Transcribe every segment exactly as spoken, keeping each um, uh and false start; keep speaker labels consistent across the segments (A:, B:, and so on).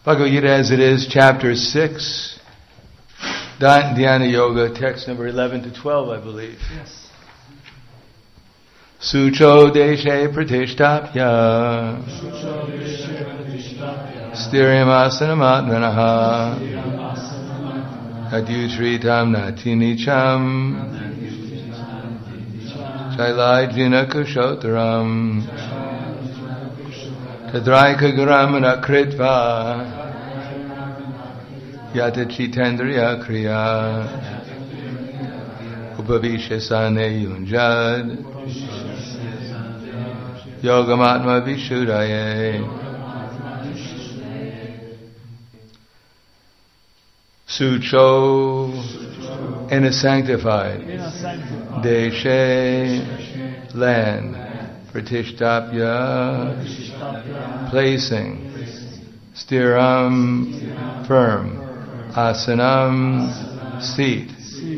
A: Bhagavad Gita as it is, chapter six, Dhyana Yoga, text number eleven to twelve, I believe.
B: Yes.
A: Sucho deshe pratishtapya Stiryam asanam atmanaha Adyutritam natinicham Shailajina kushotaram Tadraika guramana kritva Yata chitendriya kriya Upavishya sane yunjad Yogamatma vishudaye Sucho in a sanctified Deshe land Pratishtapya placing Stiram firm Asanam seat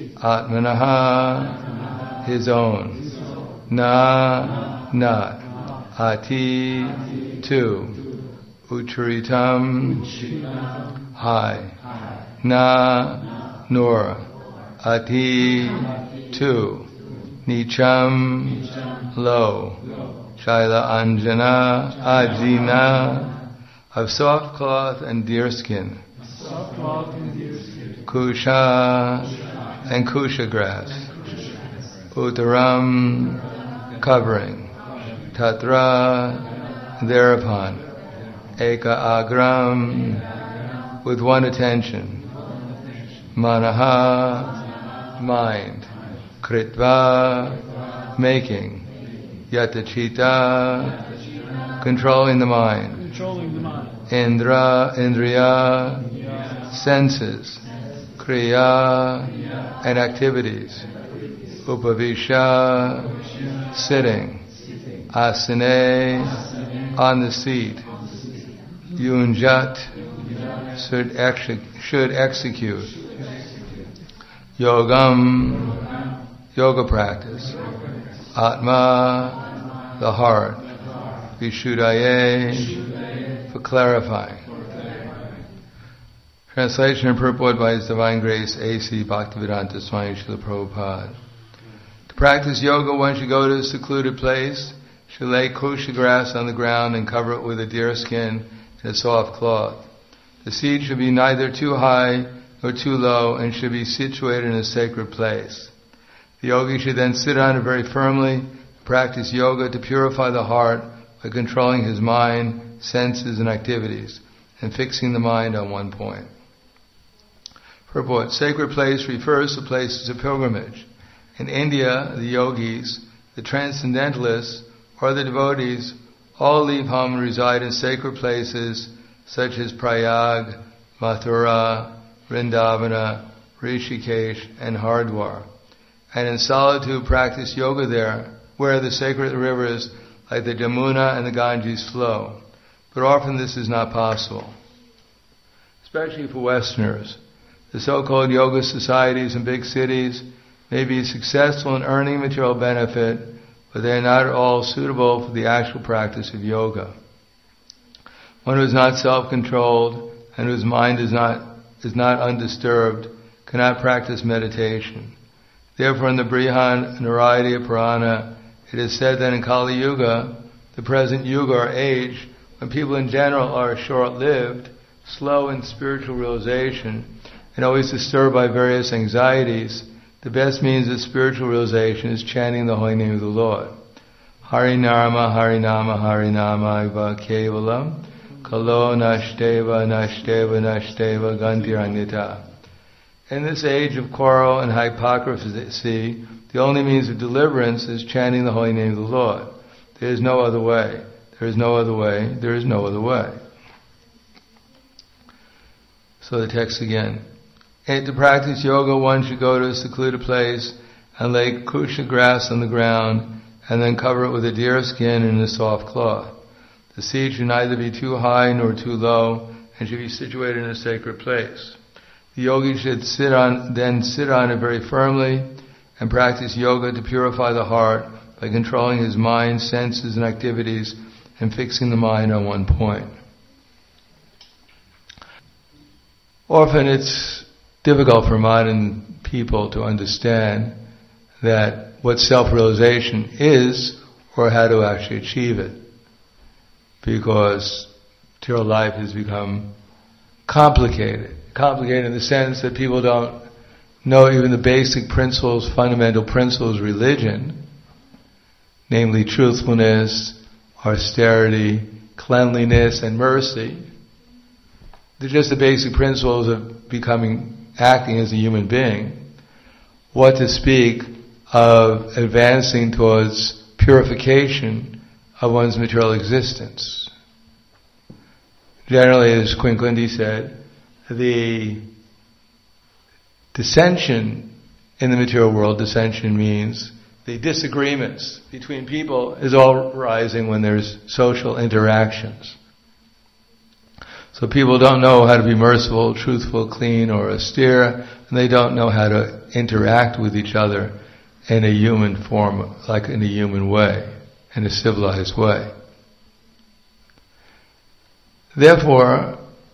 A: Atmanaha his own Na not Ati two Ucharitam high Na nor Ati two Nicham low Shaila Anjana Ajina of soft cloth and deerskin Kusha and kusha grass Uttaram covering Tatra thereupon Eka agram with one attention Manaha mind Kritva making Yatachita controlling the mind
B: Controlling the mind.
A: Indra Indriya senses Kriya and activities Upavisha sitting Asane on the seat Yunjat should, exe- should execute Yogam yoga practice Atma the heart Vishudaye for clarifying. Translation and purport by His Divine Grace A C Bhaktivedanta Swami Srila Prabhupada. To practice yoga one should go to a secluded place, should lay kusha grass on the ground and cover it with a deer skin and a soft cloth. The seat should be neither too high nor too low and should be situated in a sacred place. The yogi should then sit on it very firmly, practice yoga to purify the heart by controlling his mind, senses and activities, and fixing the mind on one point. Purport. Sacred place refers to places of pilgrimage. In India, the yogis, the transcendentalists, or the devotees all leave home and reside in sacred places such as Prayag, Mathura, Vrindavana, Rishikesh, and Hardwar, and in solitude practice yoga there, where the sacred rivers like the Jamuna and the Ganges flow. But often this is not possible, especially for Westerners. The so-called yoga societies in big cities may be successful in earning material benefit, but they are not at all suitable for the actual practice of yoga. One who is not self-controlled and whose mind is not is not undisturbed cannot practice meditation. Therefore, in the Brihan Narayana Purana, it is said that in Kali Yuga, the present yuga or age, when people in general are short-lived, slow in spiritual realization, and always disturbed by various anxieties, the best means of spiritual realization is chanting the holy name of the Lord. Harinama, Harinama, Harinama, Iva Kevalam, Kalo Nashteva, Nashteva, Nashteva, Gantiranyata. In this age of quarrel and hypocrisy, the only means of deliverance is chanting the holy name of the Lord. There is no other way. There is no other way. There is no other way. So the text again. And to practice yoga, one should go to a secluded place and lay kusha grass on the ground and then cover it with a deer skin and a soft cloth. The seat should neither be too high nor too low and should be situated in a sacred place. The yogi should sit on, then sit on it very firmly and practice yoga to purify the heart by controlling his mind, senses, and activities and fixing the mind on one point. often it's difficult for modern people to understand that what self-realization is or how to actually achieve it, because material life has become complicated. Complicated in the sense that people don't know even the basic principles, fundamental principles of religion, namely truthfulness, austerity, cleanliness, and mercy. They're just the basic principles of becoming, acting as a human being. What to speak of advancing towards purification of one's material existence. Generally, as Quincundy said, the dissension in the material world, dissension means the disagreements between people is all arising when there's social interactions. So people don't know how to be merciful, truthful, clean, or austere, and they don't know how to interact with each other in a human form, like in a human way, in a civilized way. Therefore,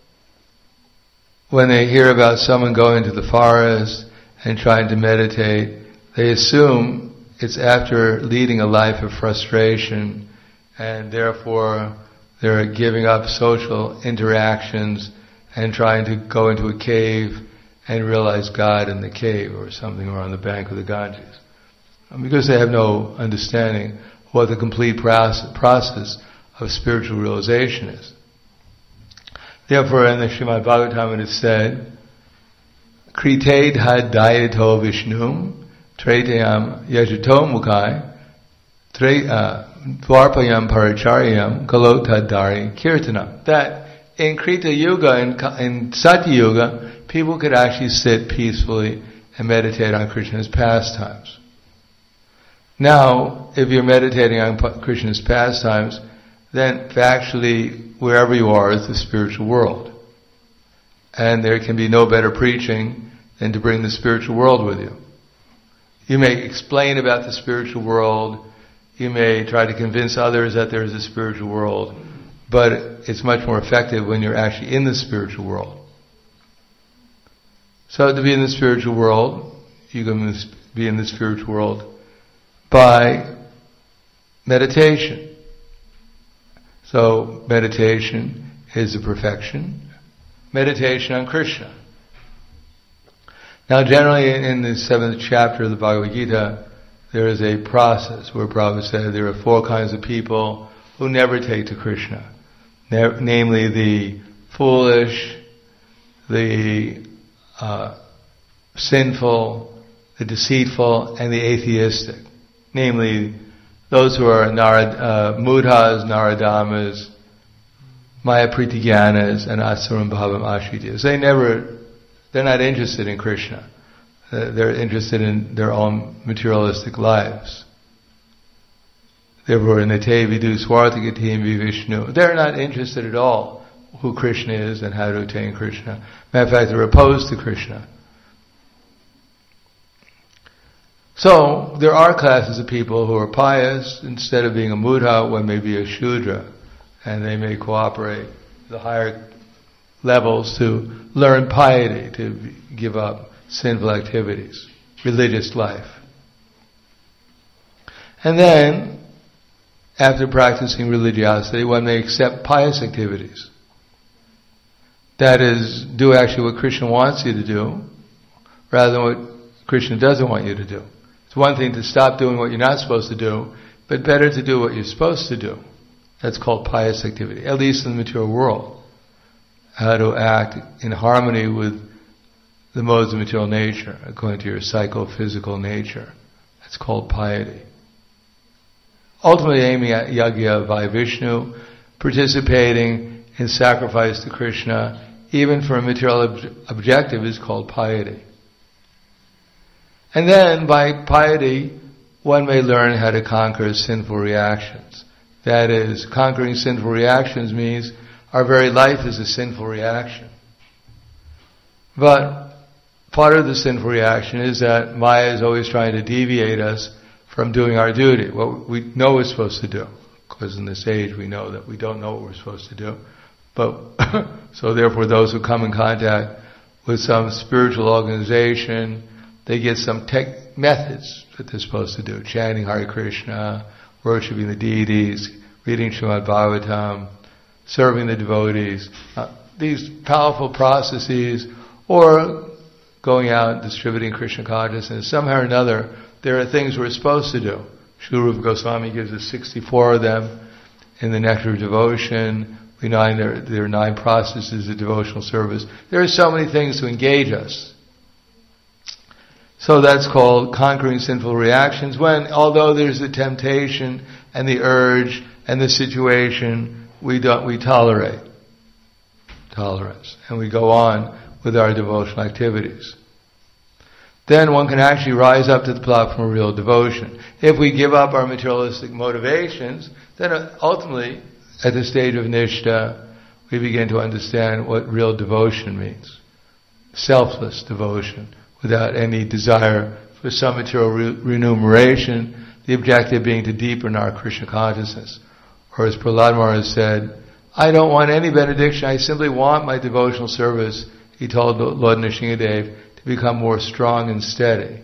A: when they hear about someone going to the forest and trying to meditate, they assume it's after leading a life of frustration, and therefore they're giving up social interactions and trying to go into a cave and realize God in the cave or something, or on the bank of the Ganges. Because they have no understanding what the complete process of spiritual realization is. Therefore, in the Srimad Bhagavatam it is said, Krite dha dayato Vishnum Tretayam Yajato Mukai Dvarpayam Paracharyam Kalotadari Kirtanam. That in Krita Yuga, in, in Satya Yuga, people could actually sit peacefully and meditate on Krishna's pastimes. Now, if you're meditating on Krishna's pastimes, then factually, wherever you are is the spiritual world. And there can be no better preaching than to bring the spiritual world with you. You may explain about the spiritual world, you may try to convince others that there is a spiritual world, but it's much more effective when you're actually in the spiritual world. So to be in the spiritual world, you can be in the spiritual world by meditation. So meditation is a perfection. Meditation on Krishna. Now generally in the seventh chapter of the Bhagavad Gita, there is a process where Prabhupada said there are four kinds of people who never take to Krishna. Na- namely the foolish, the uh, sinful, the deceitful, and the atheistic. Namely, those who are narad, uh, mudhas, naradamas, mayapritigyanas, and asuram bhavam ashrityas. They never, they're not interested in Krishna. Uh, they're interested in their own materialistic lives. Therefore, in the te vidu swarthagatim vivishnu, they're not interested at all who Krishna is and how to attain Krishna. Matter of fact, they're opposed to Krishna. So, there are classes of people who are pious. Instead of being a mudha, one may be a shudra, and they may cooperate with the higher levels to learn piety, to give up sinful activities, religious life. And then, after practicing religiosity, one may accept pious activities. That is, do actually what Krishna wants you to do, rather than what Krishna doesn't want you to do. It's one thing to stop doing what you're not supposed to do, but better to do what you're supposed to do. That's called pious activity, at least in the material world. How to act in harmony with the modes of material nature, according to your psychophysical nature. That's called piety. Ultimately aiming at yagya by Vishnu, participating in sacrifice to Krishna, even for a material ob- objective, is called piety. And then, by piety, one may learn how to conquer sinful reactions. That is, conquering sinful reactions means our very life is a sinful reaction. But part of the sinful reaction is that Maya is always trying to deviate us from doing our duty, what we know we're supposed to do. Because in this age we know that we don't know what we're supposed to do. But so therefore those who come in contact with some spiritual organization, they get some tech methods that they're supposed to do. Chanting Hare Krishna, worshipping the deities, reading Srimad Bhagavatam, serving the devotees. Uh, these powerful processes, or going out and distributing Krishna consciousness, somehow or another, there are things we're supposed to do. Srila Rupa Goswami gives us sixty-four of them in the Nectar of Devotion. We know there, there are nine processes of devotional service. There are so many things to engage us. So that's called conquering sinful reactions, when, although there's the temptation and the urge and the situation, we don't, we tolerate. Tolerance. And we go on with our devotional activities. Then one can actually rise up to the platform of real devotion. If we give up our materialistic motivations, then ultimately, at the stage of Nishtha, we begin to understand what real devotion means. Selfless devotion, without any desire for some material re- remuneration, the objective being to deepen our Krishna consciousness. Or as Prahlad Maharaj said, I don't want any benediction, I simply want my devotional service, he told Lord Nrsingadev, to become more strong and steady.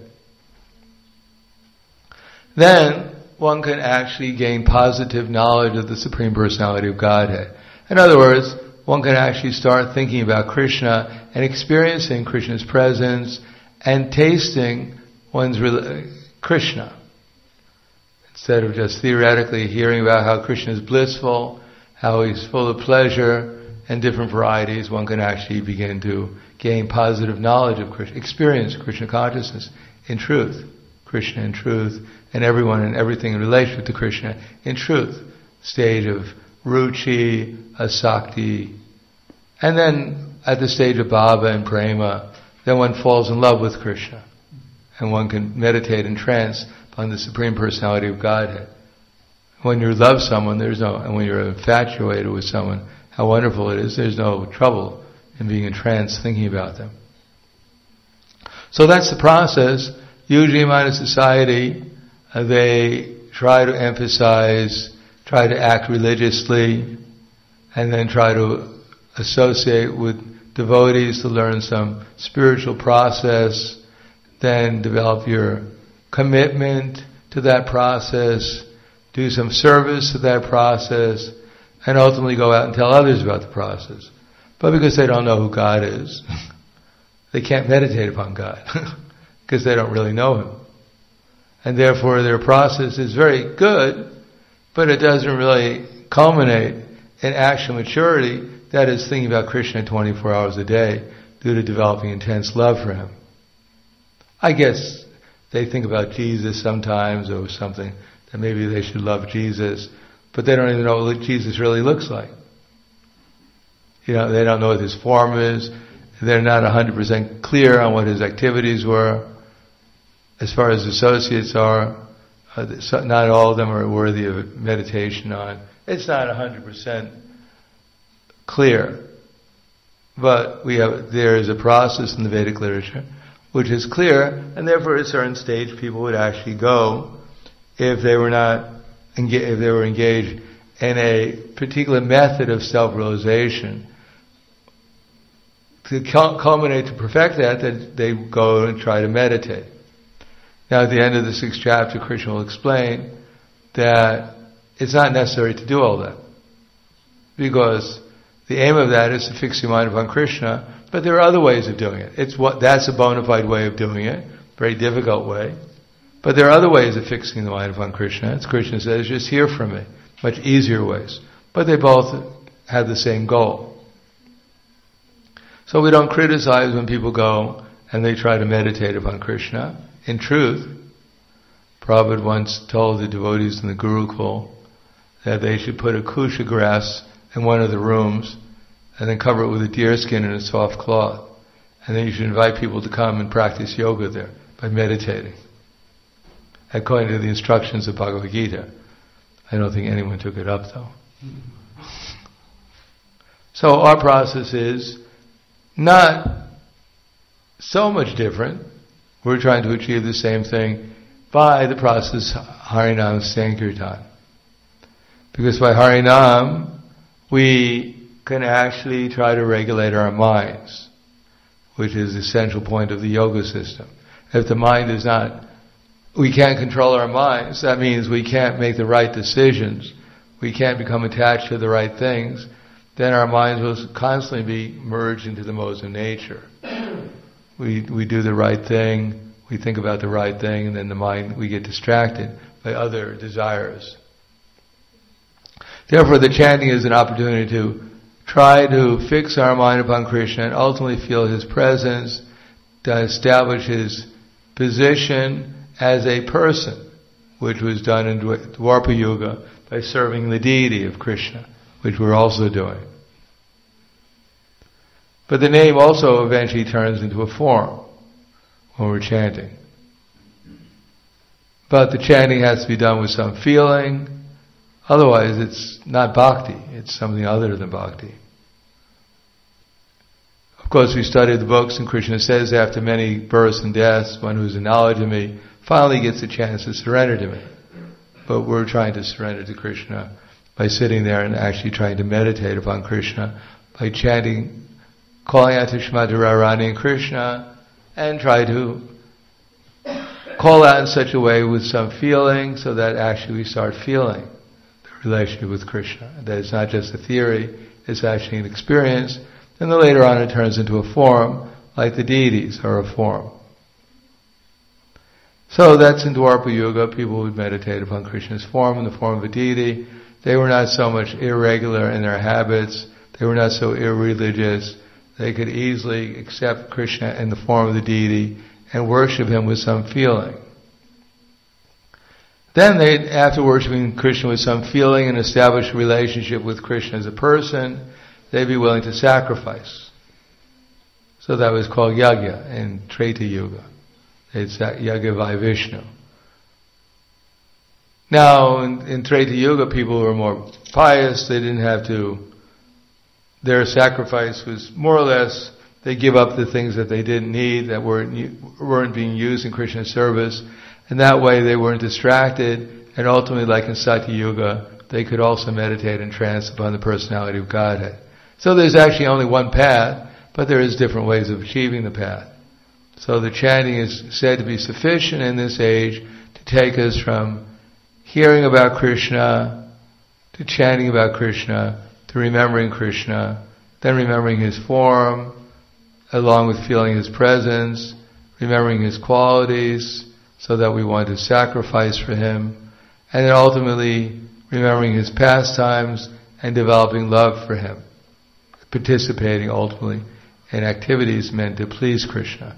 A: Then one can actually gain positive knowledge of the Supreme Personality of Godhead. In other words, one can actually start thinking about Krishna and experiencing Krishna's presence and tasting one's re- Krishna. Instead of just theoretically hearing about how Krishna is blissful, how he's full of pleasure and different varieties, one can actually begin to gain positive knowledge of Krishna, experience Krishna consciousness in truth. Krishna in truth, and everyone and everything in relation to Krishna in truth. Stage of ruchi, asakti, and then at the stage of bhava and prema, then one falls in love with Krishna, and one can meditate in trance upon the Supreme Personality of Godhead. When you love someone, there's no, and when you're infatuated with someone, how wonderful it is, there's no trouble in being in trance thinking about them. So that's the process. Usually in modern society, uh, they try to emphasize, try to act religiously, and then try to associate with devotees to learn some spiritual process, then develop your commitment to that process, do some service to that process, and ultimately go out and tell others about the process. But because they don't know who God is, they can't meditate upon God, because they don't really know Him. And therefore their process is very good, but it doesn't really culminate in actual maturity, that is thinking about Krishna twenty-four hours a day, due to developing intense love for Him. I guess they think about Jesus sometimes, or something, that maybe they should love Jesus, but they don't even know what Jesus really looks like. You know, they don't know what His form is, they're not one hundred percent clear on what His activities were. As far as associates are, uh, not all of them are worthy of meditation on. It's not one hundred percent clear. But we have, there is a process in the Vedic literature which is clear, and therefore at a certain stage people would actually go if they were not engaged, if they were engaged in a particular method of self-realization. To culminate, to perfect that, that they go and try to meditate. Now at the end of the sixth chapter, Krishna will explain that it's not necessary to do all that, because the aim of that is to fix your mind upon Krishna, but there are other ways of doing it. It's what, that's a bona fide way of doing it, very difficult way, but there are other ways of fixing the mind upon Krishna. As Krishna says, just hear from me, much easier ways. But they both have the same goal. So we don't criticize when people go and they try to meditate upon Krishna. In truth, Prabhupada once told the devotees in the Gurukul that they should put a kusha grass in one of the rooms and then cover it with a deer skin and a soft cloth. And then you should invite people to come and practice yoga there by meditating, according to the instructions of Bhagavad Gita. I don't think anyone took it up though. So our process is not so much different. We're trying to achieve the same thing by the process of Harinam Sankirtan. Because by Harinam, we can actually try to regulate our minds. which is the central point of the yoga system. If the mind is not, we can't control our minds, that means we can't make the right decisions, we can't become attached to the right things, then our minds will constantly be merged into the modes of nature. We we do the right thing, we think about the right thing, and then the mind, we get distracted by other desires. Therefore, the chanting is an opportunity to try to fix our mind upon Krishna and ultimately feel His presence, to establish His position as a person, which was done in Dwapara Yuga by serving the deity of Krishna, which we're also doing. But the name also eventually turns into a form when we're chanting. But the chanting has to be done with some feeling, otherwise it's not bhakti, it's something other than bhakti. Of course, we study the books, and Krishna says after many births and deaths, one who's in knowledge of me finally gets a chance to surrender to me. But we're trying to surrender to Krishna by sitting there and actually trying to meditate upon Krishna, by chanting, calling out to Shrimati Radharani and Krishna, and try to call out in such a way with some feeling so that actually we start feeling the relationship with Krishna. That it's not just a theory, it's actually an experience. And then later on it turns into a form, like the deities are a form. So that's in Dwapara Yuga, people would meditate upon Krishna's form in the form of a deity. They were not so much irregular in their habits, they were not so irreligious, they could easily accept Krishna in the form of the deity and worship Him with some feeling. Then they, after worshiping Krishna with some feeling and establish a relationship with Krishna as a person, they'd be willing to sacrifice. So that was called yagya in Treta Yuga. It's Yagya Vai Vishnu. Now, in, in Treta Yuga, people were more pious. They didn't have to, their sacrifice was more or less, they give up the things that they didn't need, that weren't, weren't being used in Krishna's service. And that way they weren't distracted. And ultimately, like in Satya Yuga, they could also meditate and trance upon the personality of Godhead. So there's actually only one path, but there is different ways of achieving the path. So the chanting is said to be sufficient in this age to take us from hearing about Krishna, to chanting about Krishna, to remembering Krishna, then remembering His form, along with feeling His presence, remembering His qualities, so that we want to sacrifice for Him, and then ultimately remembering His pastimes and developing love for Him, participating ultimately in activities meant to please Krishna.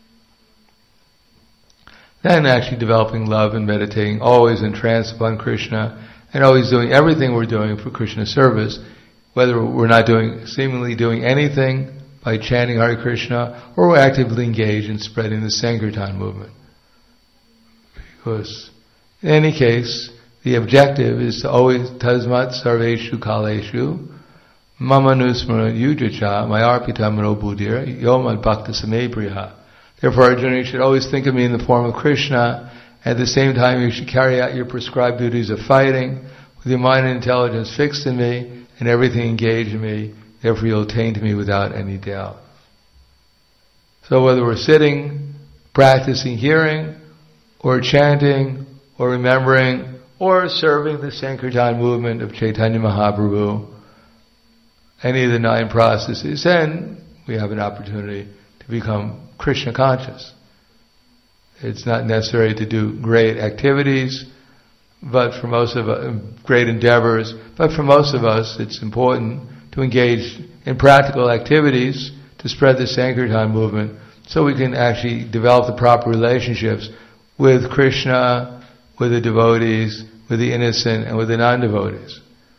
A: Then actually developing love and meditating always in trance upon Krishna, and always doing everything we're doing for Krishna's service, whether we're not doing, seemingly doing anything by chanting Hare Krishna, or we're actively engaged in spreading the Sankirtan movement. Because in any case, the objective is to always tasmat sarveshu kaleshu mama nusmara yujacha mayarpita mano buddhir yomad bhakta samepriya. Therefore, Arjuna, you should always think of me in the form of Krishna. At the same time, you should carry out your prescribed duties of fighting with your mind and intelligence fixed in me and everything engaged in me. Therefore, you'll attain to me without any doubt. So whether we're sitting, practicing hearing, or chanting, or remembering, or serving the Sankirtan movement of Chaitanya Mahaprabhu, any of the nine processes, then we have an opportunity to become Krishna conscious. It's not necessary to do great activities, but for most of us, great endeavors, but for most of us it's important to engage in practical activities to spread the Sankirtan movement so we can actually develop the proper relationships with Krishna, with the devotees, with the innocent, and with the non-devotees.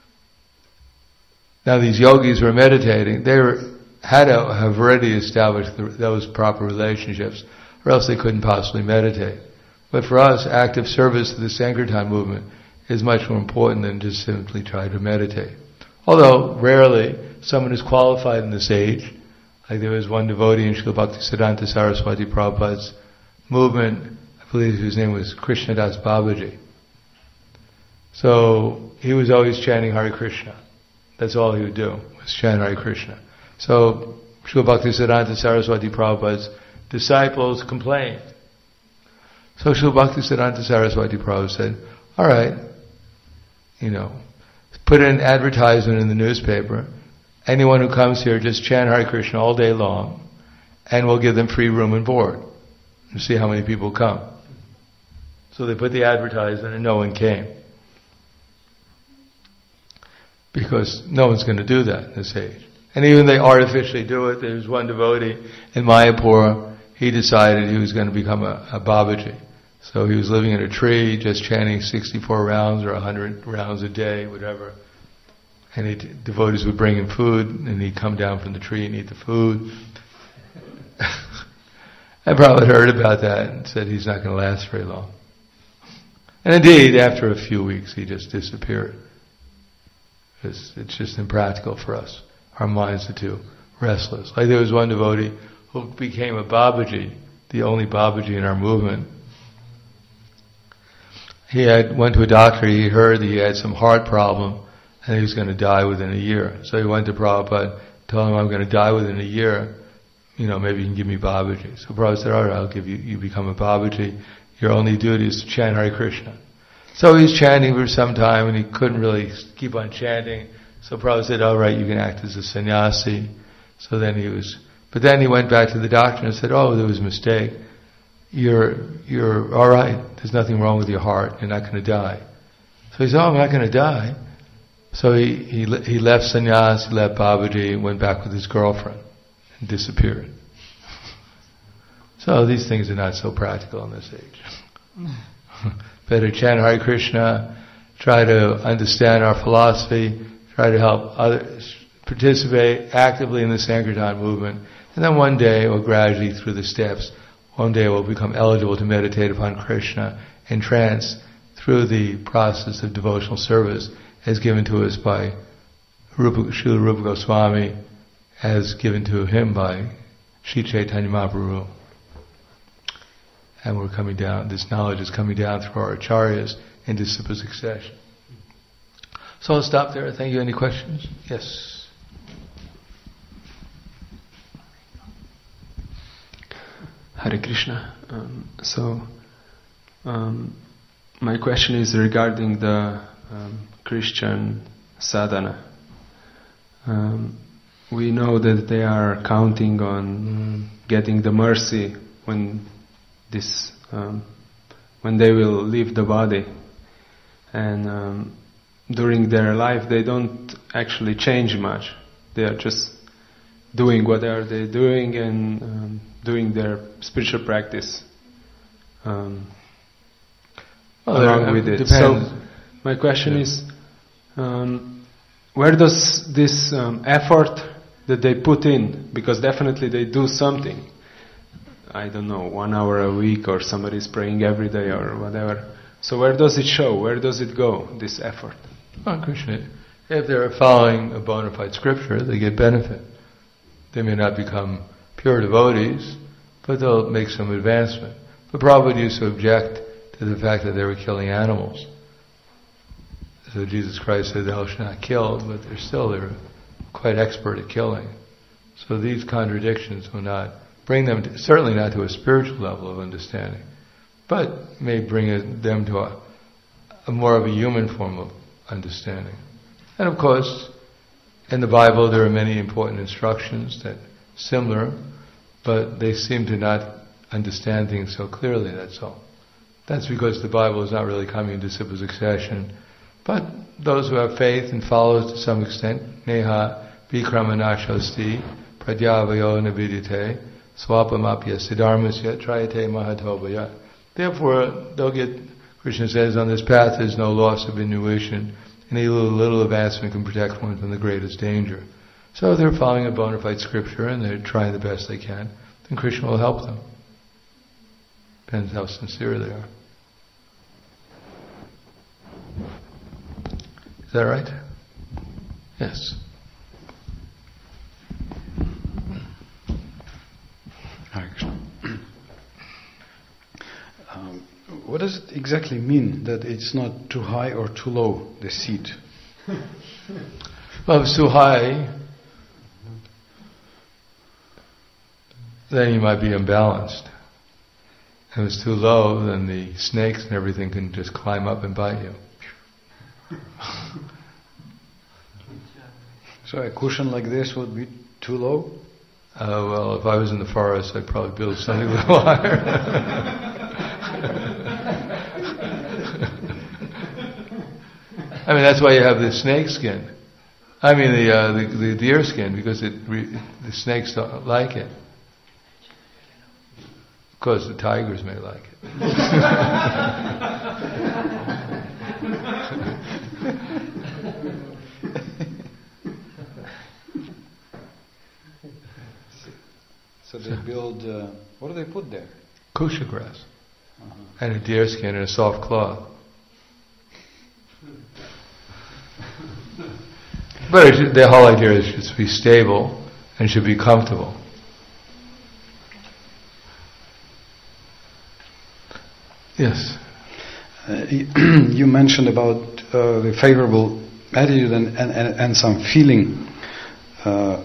A: Now these yogis who are meditating, they were, had to have already established the, those proper relationships, or else they couldn't possibly meditate. But for us, active service to the Sankirtan movement is much more important than just simply try to meditate. Although, rarely, someone is qualified in this age. Like there was one devotee in Srila Bhaktisiddhanta Saraswati Prabhupada's movement, I believe his name was Krishnadas Babaji. So, he was always chanting Hare Krishna. That's all he would do, was chant Hare Krishna. So, Srila Bhaktisiddhanta Saraswati Prabhupada's disciples complained. So Srila Bhaktisiddhanta Saraswati Prabhupada said, all right, you know, put an advertisement in the newspaper. Anyone who comes here, just chant Hare Krishna all day long, and we'll give them free room and board. And see how many people come. So they put the advertisement and no one came. Because no one's going to do that in this age. And even they artificially do it. There was one devotee in Mayapur, he decided he was going to become a, a Babaji. So he was living in a tree, just chanting sixty-four rounds or one hundred rounds a day, whatever. And he, devotees would bring him food, and he'd come down from the tree and eat the food. I probably heard about that and said he's not going to last very long. And indeed, after a few weeks, he just disappeared. It's, it's just impractical for us. Our minds are too restless. Like there was one devotee who became a Babaji, the only Babaji in our movement. He had went to a doctor, he heard that he had some heart problem, and he was going to die within a year. So he went to Prabhupada, told him, I'm going to die within a year. You know, maybe you can give me Babaji. So Prabhupada said, all right, I'll give you, you become a Babaji. Your only duty is to chant Hare Krishna. So he was chanting for some time and he couldn't really keep on chanting. So Prabhupada said, all right, you can act as a sannyasi. So then he was, but then he went back to the doctor and said, oh, there was a mistake. You're, you're all right. There's nothing wrong with your heart. You're not going to die. So he said, oh, I'm not going to die. So he, he, he left sannyas, he left Babaji, went back with his girlfriend and disappeared. So these things are not so practical in this age. Better chant Hare Krishna, try to understand our philosophy, try to help others participate actively in the Sankirtan movement, and then one day, or gradually through the steps, one day we'll become eligible to meditate upon Krishna in trance through the process of devotional service as given to us by Rupa, Srila Rupa Goswami, as given to him by Sri Chaitanya Mahaprabhu. And we're coming down, this knowledge is coming down through our acharyas in disciple succession. So I'll stop there. Thank you. Any questions? Yes.
B: Hare Krishna. Um, so, um, my question is regarding the um, Christian sadhana. Um, we know that they are counting on getting the mercy when this, um, when they will leave the body, and um, during their life they don't actually change much. They are just doing what are they doing and um, doing their spiritual practice um, well, along with it. Depends. So my question yeah. is, um, where does this um, effort that they put in, because definitely they do something, I don't know, one hour a week, or somebody's praying every day or whatever. So where does it show? Where does it go, this effort?
A: Well, Krishna, if they're following a bona fide scripture, they get benefit. They may not become pure devotees, but they'll make some advancement. But Prabhupada used to object to the fact that they were killing animals. So Jesus Christ said, thou shalt not kill, but they're still, they're quite expert at killing. So these contradictions will not bring them, to, certainly not to a spiritual level of understanding, but may bring it, them to a, a more of a human form of understanding. And of course, in the Bible there are many important instructions that similar, but they seem to not understand things so clearly, that's all. That's because the Bible is not really coming in disciple succession. But those who have faith and follow it to some extent, neha vikramanashasti pradyavayo navidite swapamapya siddharmasya trayate mahatobhaya. Therefore, they'll get, Krishna says, on this path there's no loss of intuition. Any little, little advancement can protect one from the greatest danger. So if they're following a bona fide scripture and they're trying the best they can, then Krishna will help them. Depends how sincere they are. Is that right? Yes.
C: Hare Krishna. um, what does it exactly mean that it's not too high or too low, the seat?
A: Well, if it's too high, then you might be imbalanced. If it's too low, then the snakes and everything can just climb up and bite you.
C: So a cushion like this would be too low?
A: Uh, well, if I was in the forest, I'd probably build something a little higher. I mean, that's why you have the snake skin. I mean, the uh, the, the deer skin, because it re- the snakes don't like it. Of course, the tigers may like it.
C: So they build, uh, what do they put there?
A: Kusha grass.
C: Uh-huh.
A: And a deer skin and a soft cloth. But it should, the whole idea is it should be stable and should be comfortable. Yes.
C: Uh, you mentioned about uh, the favorable attitude and, and, and, and some feeling. Uh,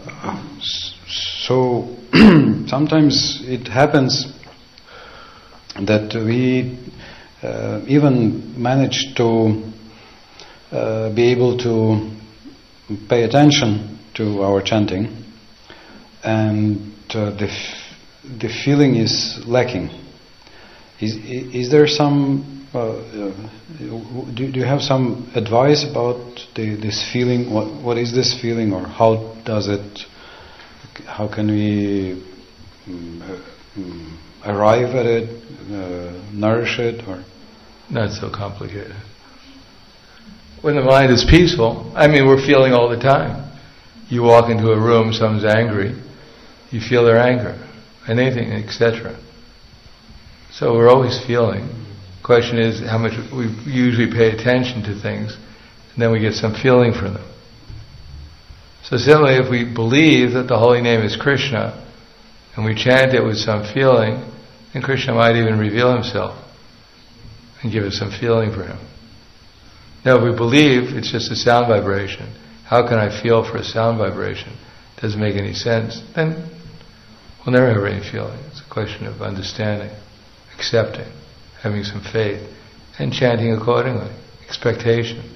C: so sometimes it happens that we uh, even manage to uh, be able to pay attention to our chanting, and uh, the f- the feeling is lacking. Is is there some? Uh, do, do you have some advice about the, this feeling? What what is this feeling, or how does it? How can we um, um, arrive at it, uh, nourish it, or?
A: Not so complicated. When the mind is peaceful, I mean, we're feeling all the time. You walk into a room, someone's angry, you feel their anger, anything, et cetera. So we're always feeling. Question is how much we usually pay attention to things, and then we get some feeling from them. So similarly, if we believe that the holy name is Krishna, and we chant it with some feeling, then Krishna might even reveal himself and give us some feeling for him. Now, if we believe it's just a sound vibration, how can I feel for a sound vibration? Doesn't make any sense. Then we'll never have any feeling. It's a question of understanding, accepting, having some faith, and chanting accordingly. Expectation.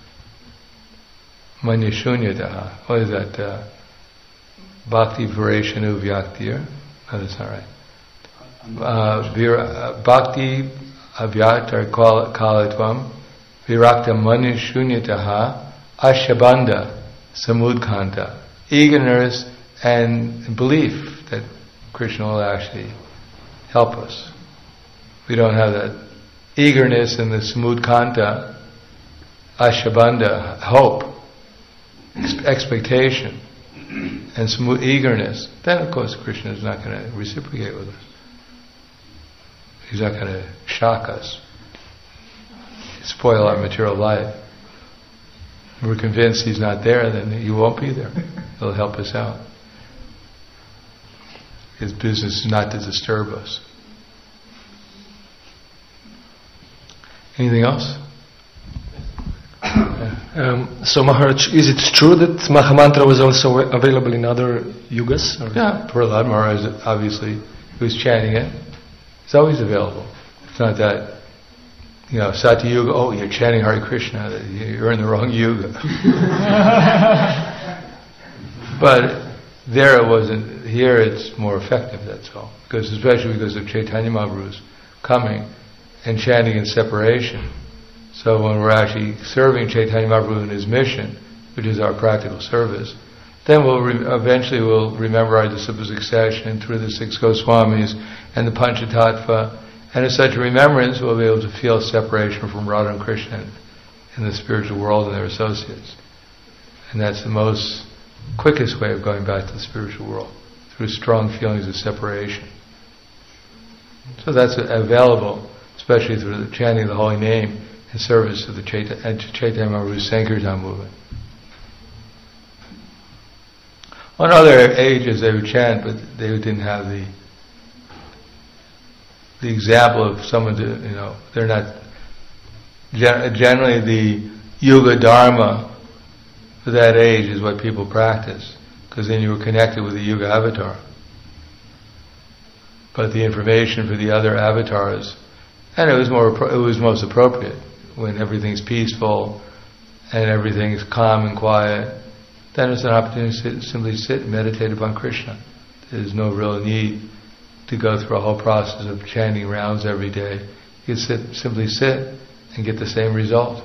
A: Manya shunyataha. What is that? Uh, Bhakti Vareshanu Vyaktir? No, that's not right. Uh, vira, uh, bhakti Avyaktar Kalitvam Virakta Manya Shunyataha Ashabanda Samudkanta. Eagerness and belief that Krishna will actually help us. We don't have that eagerness and the samudkanta, ashabanda, hope, ex- expectation, and samud eagerness. Then, of course, Krishna is not going to reciprocate with us. He's not going to shock us, spoil our material life. If we're convinced he's not there, then he won't be there. He'll help us out. His business is not to disturb us. Anything else?
D: Um, so Maharaj, is it true that Mahamantra was also available in other yugas? Or?
A: Yeah, Prahlad Maharaj, obviously, who was chanting it, it's always available. It's not that, you know, Satya Yuga, oh, you're chanting Hare Krishna, you're in the wrong yuga. But there it wasn't, here it's more effective, that's all. Because especially because of Chaitanya Mahaprabhu's coming and chanting in separation. So when we're actually serving Chaitanya Mahaprabhu in his mission, which is our practical service, then we'll re- eventually we'll remember our disciple succession through the six Goswamis and the Panchatattva, and in such a remembrance we'll be able to feel separation from Radha and Krishna in the spiritual world and their associates. And that's the most quickest way of going back to the spiritual world, through strong feelings of separation. So that's available, especially through the chanting of the holy name in service to the Chaitanya, Chaitanya Mahaprabhu's Sankirtan movement. On other ages they would chant, but they didn't have the the example of someone to, you know, they're not, generally the Yuga Dharma for that age is what people practice, because then you were connected with the Yuga avatar. but the information for the other avatars, and it was more it was most appropriate when everything's peaceful and everything's calm and quiet. Then it's an opportunity to sit, simply sit and meditate upon Krishna. There's no real need to go through a whole process of chanting rounds every day. You sit, simply sit and get the same result.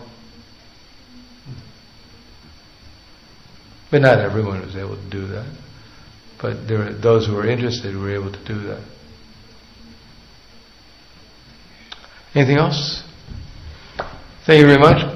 A: But not everyone was able to do that. But there were those who were interested who were able to do that. Anything else? Thank you very much.